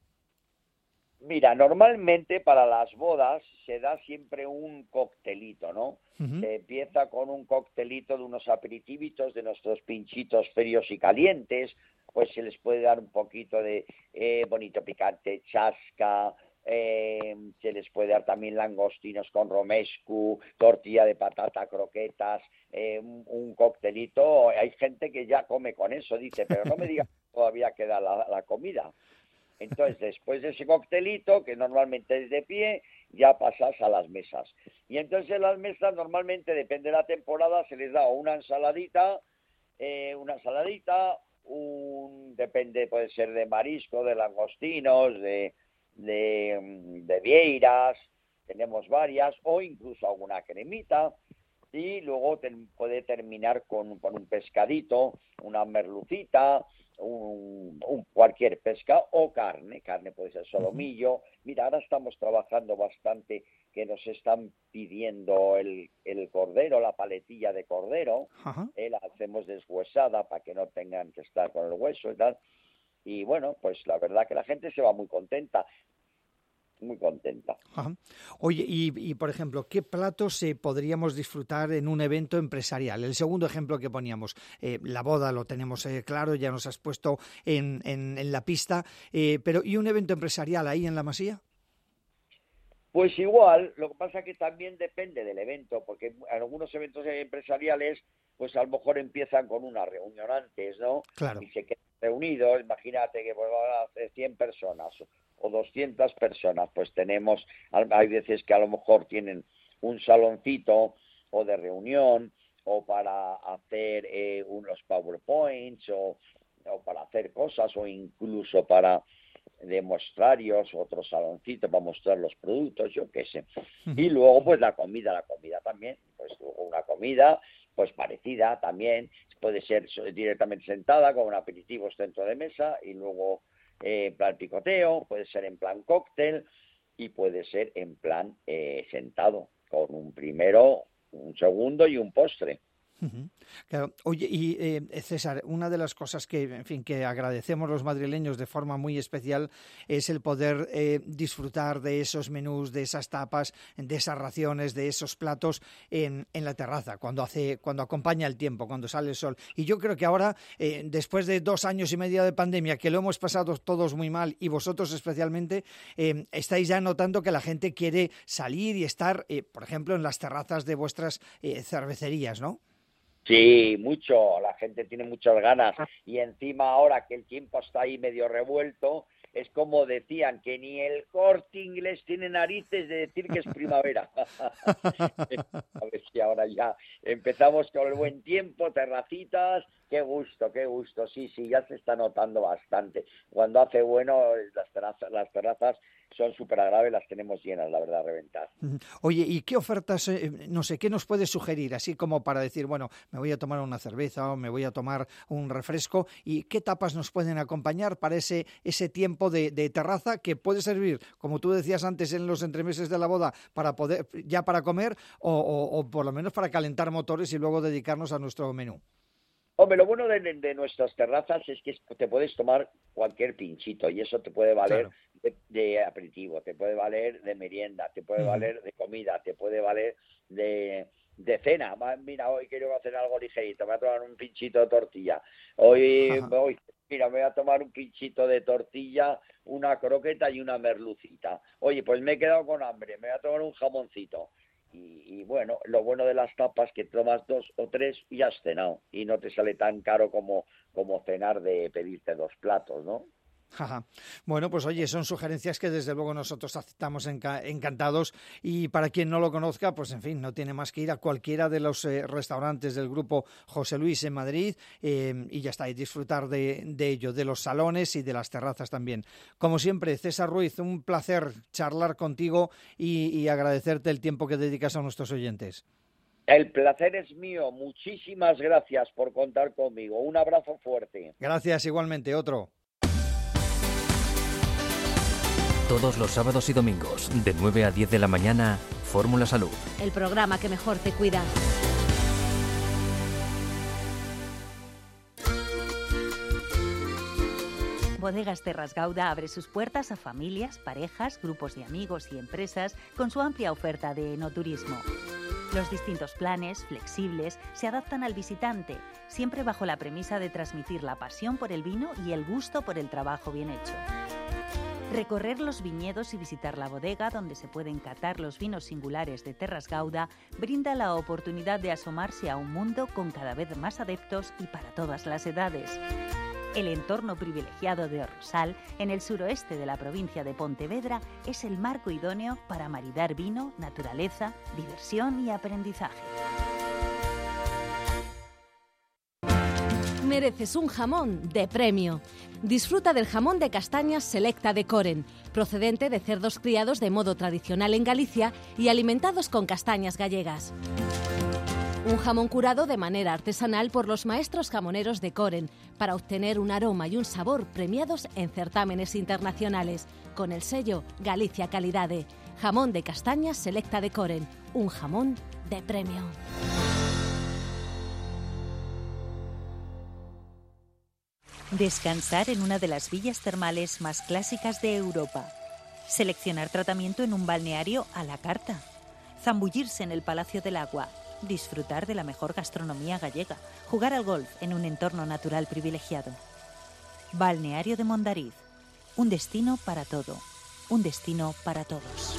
Mira, normalmente para las bodas se da siempre un coctelito, ¿no? Uh-huh. Se empieza con un coctelito de unos aperitivitos, de nuestros pinchitos fríos y calientes, pues se les puede dar un poquito de eh, bonito picante, chasca, eh, se les puede dar también langostinos con romescu, tortilla de patata, croquetas, eh, un, un coctelito. Hay gente que ya come con eso, dice, pero no me digas que todavía queda la, la comida. Entonces, después de ese coctelito, que normalmente es de pie, ya pasas a las mesas. Y entonces en las mesas, normalmente, depende de la temporada, se les da una ensaladita, eh, una ensaladita, un depende, puede ser de marisco, de langostinos, de, de, de vieiras, tenemos varias, o incluso alguna cremita, y luego te, puede terminar con, con un pescadito, una merlucita, Un, un cualquier pesca o carne, carne puede ser solomillo. Mira, ahora estamos trabajando bastante que nos están pidiendo el, el cordero, la paletilla de cordero, eh, la hacemos deshuesada para que no tengan que estar con el hueso y tal. Y bueno, pues la verdad que la gente se va muy contenta. Muy contenta. Ajá. Oye, y, y por ejemplo, ¿qué platos eh, podríamos disfrutar en un evento empresarial? El segundo ejemplo que poníamos, eh, la boda lo tenemos eh, claro, ya nos has puesto en, en, en la pista, eh, pero ¿y un evento empresarial ahí en la Masía? Pues igual, lo que pasa que también depende del evento, porque algunos eventos empresariales, pues a lo mejor empiezan con una reunión antes, ¿no? Claro. Y se quedan reunidos, imagínate que pues, van a hacer cien personas o doscientas personas, pues tenemos, hay veces que a lo mejor tienen un saloncito o de reunión o para hacer eh, unos PowerPoints o, o para hacer cosas o incluso para demostrarios, otro saloncito para mostrar los productos, yo qué sé. Y luego pues la comida, la comida también, pues una comida pues parecida también, puede ser directamente sentada con un aperitivo dentro de mesa y luego eh, en plan picoteo, puede ser en plan cóctel y puede ser en plan eh, sentado, con un primero, un segundo y un postre. Uh-huh. Claro. Oye, y eh, César, una de las cosas que, en fin, que agradecemos los madrileños de forma muy especial es el poder eh, disfrutar de esos menús, de esas tapas, de esas raciones, de esos platos en, en la terraza, cuando hace, cuando acompaña el tiempo, cuando sale el sol. Y yo creo que ahora, eh, después de dos años y medio de pandemia, que lo hemos pasado todos muy mal y vosotros especialmente, eh, estáis ya notando que la gente quiere salir y estar, eh, por ejemplo, en las terrazas de vuestras eh, cervecerías, ¿no? Sí, mucho, la gente tiene muchas ganas y encima ahora que el tiempo está ahí medio revuelto, es como decían que ni el Corte Inglés tiene narices de decir que es primavera. A ver si ahora ya empezamos con el buen tiempo, terracitas, qué gusto, qué gusto, sí, sí, ya se está notando bastante. Cuando hace bueno, las terrazas, las terrazas son súper agradables, las tenemos llenas, la verdad, a reventar. Oye, ¿y qué ofertas, eh, no sé, qué nos puedes sugerir? Así como para decir, bueno, me voy a tomar una cerveza o me voy a tomar un refresco, ¿y qué tapas nos pueden acompañar para ese, ese tiempo de, de terraza que puede servir, como tú decías antes, en los entremeses de la boda, para poder ya para comer o, o, o por lo menos para calentar motores y luego dedicarnos a nuestro menú? Hombre, lo bueno de, de nuestras terrazas es que te puedes tomar cualquier pinchito y eso te puede valer claro. de, de aperitivo, te puede valer de merienda, te puede uh-huh. valer de comida, te puede valer de, de cena. Mira, hoy quiero hacer algo ligerito, me voy a tomar un pinchito de tortilla. Hoy, hoy mira, me voy a tomar un pinchito de tortilla, una croqueta y una merlucita. Oye, pues me he quedado con hambre, me voy a tomar un jamoncito. Y, y bueno, lo bueno de las tapas que tomas dos o tres y has cenado. Y no te sale tan caro como, como cenar de pedirte dos platos, ¿no? Ajá. Bueno, pues oye, son sugerencias que desde luego nosotros aceptamos enca- encantados y para quien no lo conozca, pues en fin, no tiene más que ir a cualquiera de los eh, restaurantes del grupo José Luis en Madrid eh, y ya está, y disfrutar de, de ello, de los salones y de las terrazas también. Como siempre, César Ruiz, un placer charlar contigo y, y agradecerte el tiempo que dedicas a nuestros oyentes. El placer es mío, muchísimas gracias por contar conmigo, un abrazo fuerte. Gracias, igualmente, otro. Todos los sábados y domingos, de nueve a diez de la mañana, Fórmula Salud. El programa que mejor te cuida. Bodegas Terras Gauda abre sus puertas a familias, parejas, grupos de amigos y empresas con su amplia oferta de enoturismo. Los distintos planes, flexibles, se adaptan al visitante, siempre bajo la premisa de transmitir la pasión por el vino y el gusto por el trabajo bien hecho. Recorrer los viñedos y visitar la bodega donde se pueden catar los vinos singulares de Terras Gauda brinda la oportunidad de asomarse a un mundo con cada vez más adeptos y para todas las edades. El entorno privilegiado de Orrosal, en el suroeste de la provincia de Pontevedra, es el marco idóneo para maridar vino, naturaleza, diversión y aprendizaje. Mereces un jamón de premio. Disfruta del jamón de castañas Selecta de Coren, procedente de cerdos criados de modo tradicional en Galicia y alimentados con castañas gallegas. Un jamón curado de manera artesanal por los maestros jamoneros de Coren para obtener un aroma y un sabor premiados en certámenes internacionales, con el sello Galicia Calidade. Jamón de castañas Selecta de Coren, un jamón de premio. Descansar en una de las villas termales más clásicas de Europa. Seleccionar tratamiento en un balneario a la carta. Zambullirse en el Palacio del Agua. Disfrutar de la mejor gastronomía gallega. Jugar al golf en un entorno natural privilegiado. Balneario de Mondariz. Un destino para todo. Un destino para todos.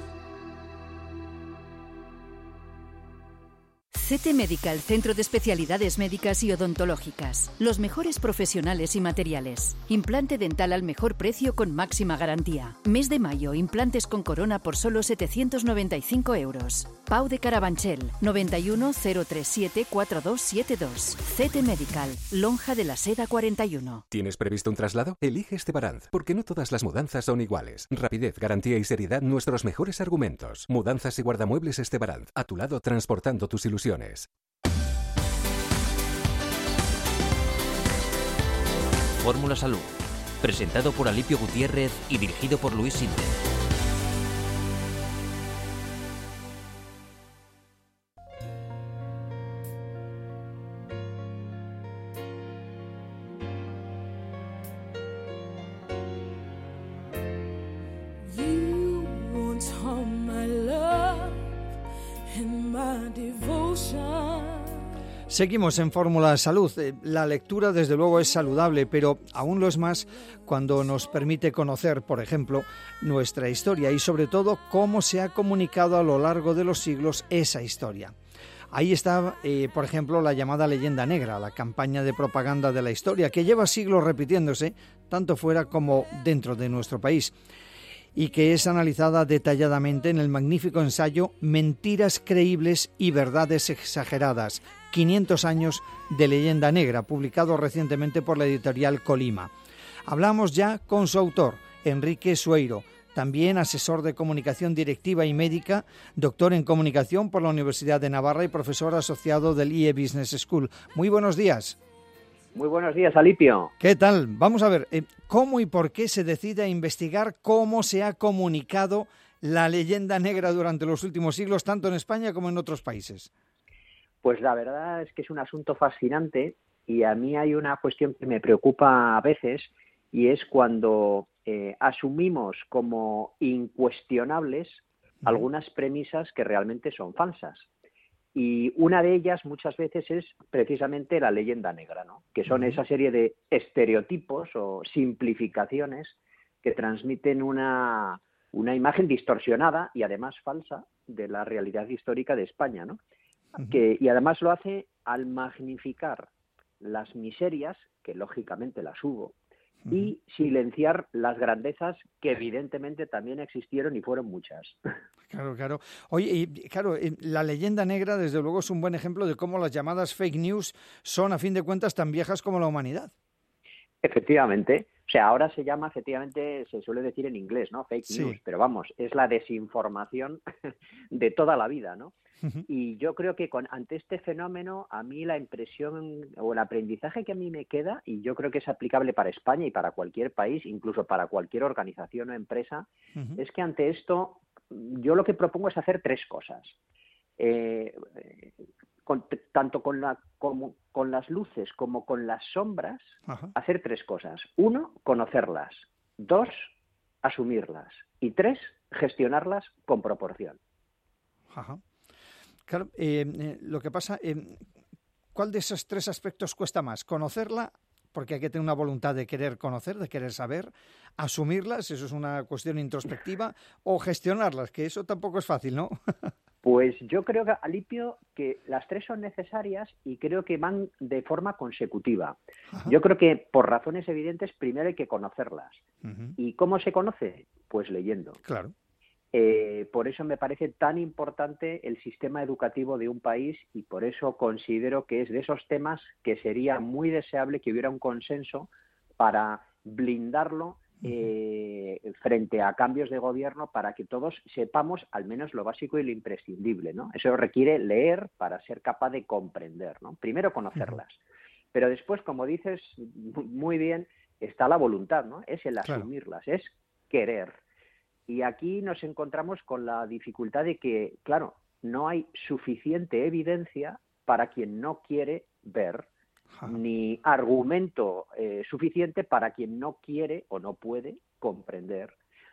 C T Medical, Centro de Especialidades Médicas y Odontológicas. Los mejores profesionales y materiales. Implante dental al mejor precio con máxima garantía. Mes de mayo, implantes con corona por solo setecientos noventa y cinco euros. Pau de Carabanchel, noventa y uno, cero treinta y siete, cuarenta y dos setenta y dos. C T Medical, Lonja de la Seda cuarenta y uno. ¿Tienes previsto un traslado? Elige Estebaranz, porque no todas las mudanzas son iguales. Rapidez, garantía y seriedad, nuestros mejores argumentos. Mudanzas y guardamuebles Estebaranz, a tu lado transportando tus ilusiones. Fórmula Salud, presentado por Alipio Gutiérrez y dirigido por Luis Sinde. Seguimos en Fórmula Salud. La lectura, desde luego, es saludable, pero aún lo es más cuando nos permite conocer, por ejemplo, nuestra historia y, sobre todo, cómo se ha comunicado a lo largo de los siglos esa historia. Ahí está, eh, por ejemplo, la llamada leyenda negra, la campaña de propaganda de la historia, que lleva siglos repitiéndose, tanto fuera como dentro de nuestro país, y que es analizada detalladamente en el magnífico ensayo Mentiras creíbles y verdades exageradas, quinientos años de leyenda negra, publicado recientemente por la editorial Colima. Hablamos ya con su autor, Enrique Sueiro, también asesor de comunicación directiva y médica, doctor en comunicación por la Universidad de Navarra y profesor asociado del I E Business School. Muy buenos días. Muy buenos días, Alipio. ¿Qué tal? Vamos a ver, ¿cómo y por qué se decide a investigar cómo se ha comunicado la leyenda negra durante los últimos siglos, tanto en España como en otros países? Pues la verdad es que es un asunto fascinante y a mí hay una cuestión que me preocupa a veces y es cuando eh, asumimos como incuestionables algunas premisas que realmente son falsas. y una de ellas muchas veces es precisamente la leyenda negra, ¿no? Que son esa serie de estereotipos o simplificaciones que transmiten una, una imagen distorsionada y además falsa de la realidad histórica de España, ¿no? Uh-huh. Que, y además lo hace al magnificar las miserias, que lógicamente las hubo, uh-huh. y silenciar las grandezas que evidentemente también existieron y fueron muchas. Claro, claro. Oye, y claro, la leyenda negra desde luego es un buen ejemplo de cómo las llamadas fake news son a fin de cuentas tan viejas como la humanidad. Efectivamente. O sea, ahora se llama, efectivamente, se suele decir en inglés, ¿no? Fake sí. news, pero vamos, es la desinformación de toda la vida, ¿no? Uh-huh. Y yo creo que con, ante este fenómeno, a mí la impresión o el aprendizaje que a mí me queda, y yo creo que es aplicable para España y para cualquier país, incluso para cualquier organización o empresa, uh-huh. es que ante esto yo lo que propongo es hacer tres cosas. Eh, con, tanto con, la, como, con las luces como con las sombras, Ajá. hacer tres cosas. Uno, conocerlas. Dos, asumirlas. Y tres, gestionarlas con proporción. Ajá. Claro, eh, eh, lo que pasa, eh, ¿cuál de esos tres aspectos cuesta más? ¿Conocerla? Porque hay que tener una voluntad de querer conocer, de querer saber, asumirlas, eso es una cuestión introspectiva, o gestionarlas, que eso tampoco es fácil, ¿no? Pues yo creo, que, Alipio, que las tres son necesarias y creo que van de forma consecutiva. Ajá. Yo creo que por razones evidentes primero hay que conocerlas. Uh-huh. ¿Y cómo se conoce? Pues leyendo. Claro. Eh, por eso me parece tan importante el sistema educativo de un país y por eso considero que es de esos temas que sería muy deseable que hubiera un consenso para blindarlo eh, frente a cambios de gobierno para que todos sepamos al menos lo básico y lo imprescindible, ¿no? Eso requiere leer para ser capaz de comprender, ¿no? Primero conocerlas, uh-huh. pero después, como dices muy bien, está la voluntad, ¿no? Es el asumirlas, claro. es querer. Y aquí nos encontramos con la dificultad de que, claro, no hay suficiente evidencia para quien no quiere ver, Ajá. ni argumento eh, suficiente para quien no quiere o no puede comprender.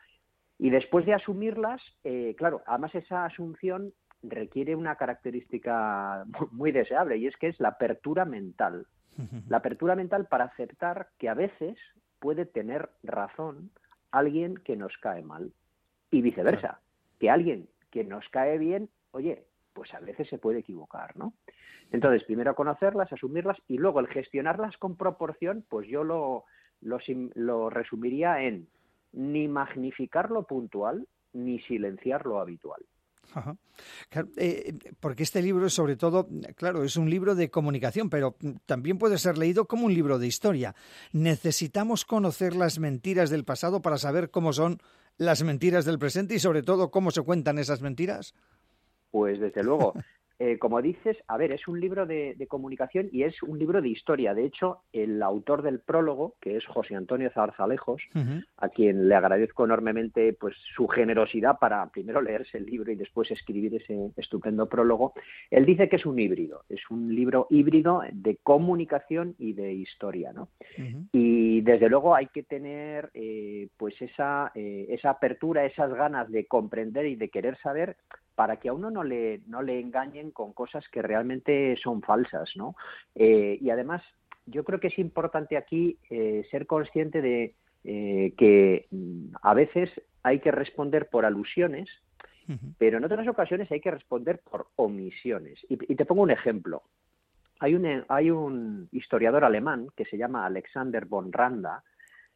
Y después de asumirlas, eh, claro, además esa asunción requiere una característica muy deseable y es que es la apertura mental. Uh-huh. La apertura mental para aceptar que a veces puede tener razón alguien que nos cae mal. Y viceversa, claro. que alguien que nos cae bien, oye, pues a veces se puede equivocar, ¿no? Entonces, primero conocerlas, asumirlas y luego el gestionarlas con proporción, pues yo lo, lo, lo resumiría en ni magnificar lo puntual ni silenciar lo habitual. Ajá. Claro, eh, porque este libro es sobre todo, claro, es un libro de comunicación, pero también puede ser leído como un libro de historia. ¿Necesitamos conocer las mentiras del pasado para saber cómo son las mentiras del presente y sobre todo cómo se cuentan esas mentiras? Pues desde luego. Eh, como dices, a ver, es un libro de, de comunicación y es un libro de historia. De hecho, el autor del prólogo, que es José Antonio Zarzalejos, uh-huh. a quien le agradezco enormemente pues su generosidad para primero leerse el libro y después escribir ese estupendo prólogo, él dice que es un híbrido, es un libro híbrido de comunicación y de historia, ¿no? Uh-huh. Y desde luego hay que tener eh, pues esa, eh, esa apertura, esas ganas de comprender y de querer saber para que a uno no le, no le engañen con cosas que realmente son falsas, ¿no? Eh, y además, yo creo que es importante aquí eh, ser consciente de eh, que a veces hay que responder por alusiones, uh-huh. pero en otras ocasiones hay que responder por omisiones. Y, y te pongo un ejemplo. Hay un, hay un historiador alemán que se llama Alexander von Randa,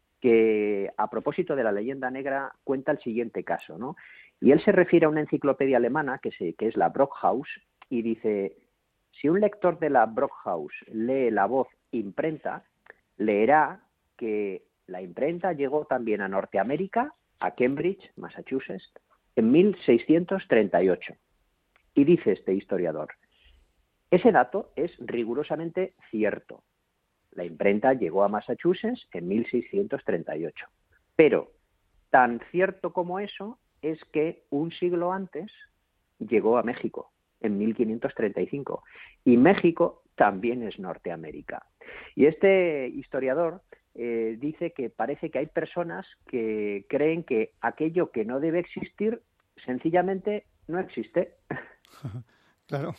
que a propósito de la leyenda negra cuenta el siguiente caso, ¿no? Y él se refiere a una enciclopedia alemana que, se, que es la Brockhaus y dice, si un lector de la Brockhaus lee la voz imprenta, leerá que la imprenta llegó también a Norteamérica, a Cambridge, Massachusetts, en mil seiscientos treinta y ocho. Y dice este historiador, ese dato es rigurosamente cierto. La imprenta llegó a Massachusetts en mil seiscientos treinta y ocho. Pero tan cierto como eso es que un siglo antes llegó a México, en mil quinientos treinta y cinco. Y México también es Norteamérica. Y este historiador eh, dice que parece que hay personas que creen que aquello que no debe existir sencillamente no existe. Claro.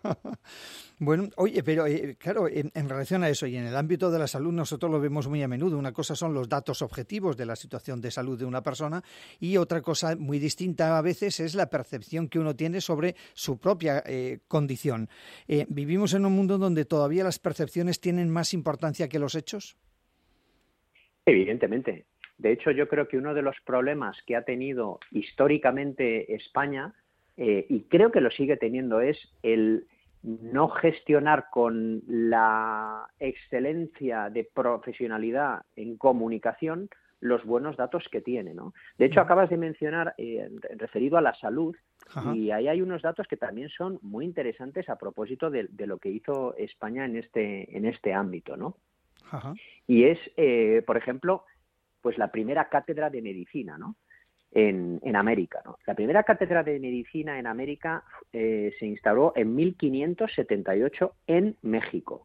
Bueno, oye, pero eh, claro, en, en relación a eso y en el ámbito de la salud nosotros lo vemos muy a menudo. Una cosa son los datos objetivos de la situación de salud de una persona y otra cosa muy distinta a veces es la percepción que uno tiene sobre su propia eh, condición. Eh, ¿Vivimos en un mundo donde todavía las percepciones tienen más importancia que los hechos? Evidentemente. De hecho, yo creo que uno de los problemas que ha tenido históricamente España, eh, y creo que lo sigue teniendo, es el no gestionar con la excelencia de profesionalidad en comunicación los buenos datos que tiene, ¿no? De hecho, acabas de mencionar, eh, referido a la salud, Ajá. y ahí hay unos datos que también son muy interesantes a propósito de, de lo que hizo España en este, en este ámbito, ¿no? Ajá. Y es, eh, por ejemplo, pues la primera cátedra de medicina, ¿no? En, en América, ¿no? La primera cátedra de medicina en América eh, se instauró en mil quinientos setenta y ocho en México.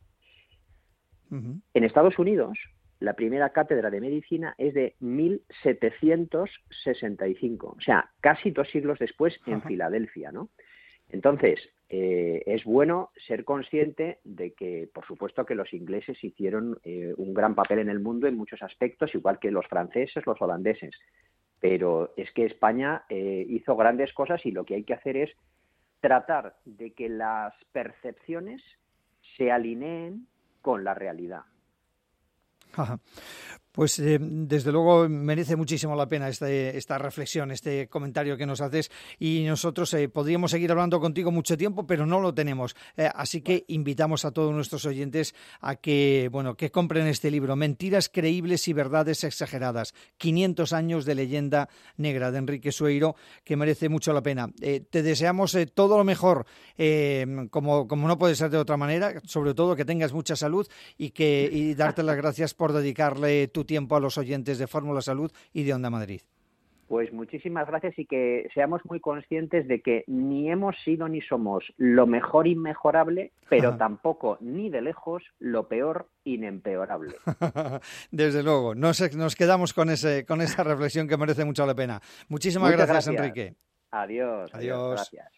Uh-huh. En Estados Unidos, la primera cátedra de medicina es de mil setecientos sesenta y cinco, o sea, casi dos siglos después en uh-huh. Filadelfia, ¿no? Entonces, eh, es bueno ser consciente de que, por supuesto, que los ingleses hicieron eh, un gran papel en el mundo en muchos aspectos, igual que los franceses, los holandeses. Pero es que España eh, hizo grandes cosas y lo que hay que hacer es tratar de que las percepciones se alineen con la realidad. Ajá. Pues eh, desde luego merece muchísimo la pena este, esta reflexión, este comentario que nos haces y nosotros eh, podríamos seguir hablando contigo mucho tiempo, pero no lo tenemos. Eh, así que invitamos a todos nuestros oyentes a que, bueno, que compren este libro, Mentiras creíbles y verdades exageradas, quinientos años de leyenda negra, de Enrique Sueiro, que merece mucho la pena. Eh, te deseamos eh, todo lo mejor, eh, como, como no puede ser de otra manera, sobre todo que tengas mucha salud y, que, y darte las gracias por dedicarle tu tiempo a los oyentes de Fórmula Salud y de Onda Madrid. Pues muchísimas gracias y que seamos muy conscientes de que ni hemos sido ni somos lo mejor inmejorable, pero Ajá. tampoco ni de lejos lo peor inempeorable. Desde luego, nos, nos quedamos con ese con esa reflexión que merece mucho la pena. Muchísimas gracias, gracias, Enrique. Adiós. Adiós. adiós gracias.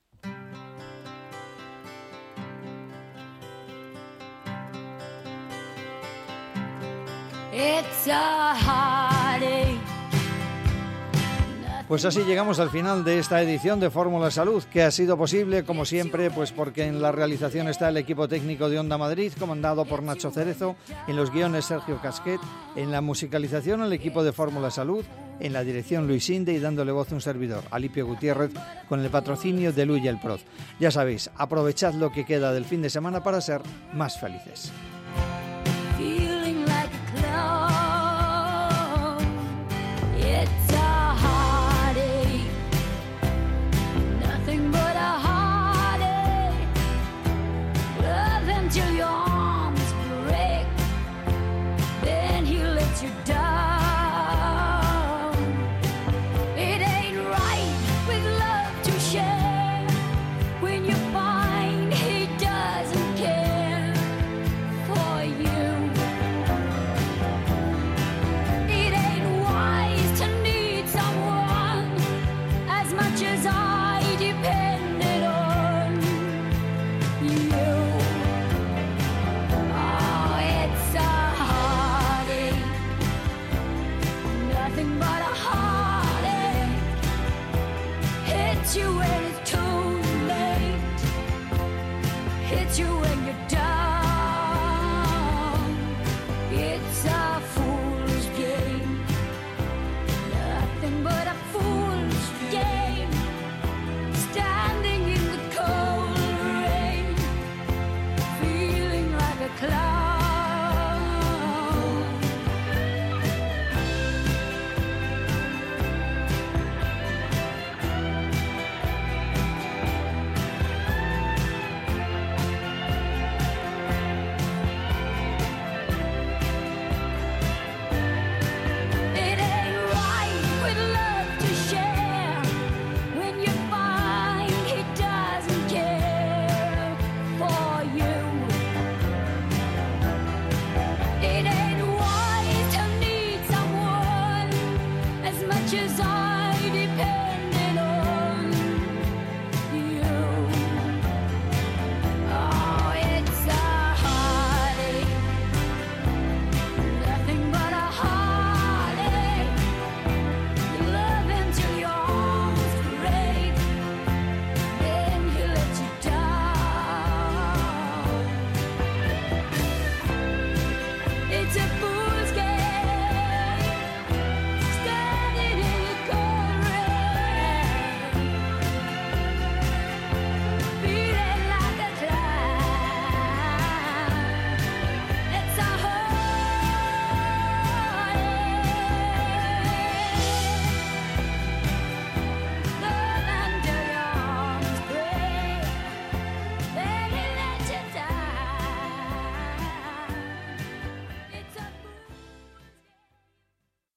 Pues así llegamos al final de esta edición de Fórmula Salud, que ha sido posible, como siempre, pues porque en la realización está el equipo técnico de Onda Madrid, comandado por Nacho Cerezo, en los guiones Sergio Casquet, en la musicalización el equipo de Fórmula Salud, en la dirección Luis Inde y dándole voz a un servidor, Alipio Gutiérrez, con el patrocinio de Luya el Proz. Ya sabéis, aprovechad lo que queda del fin de semana para ser más felices.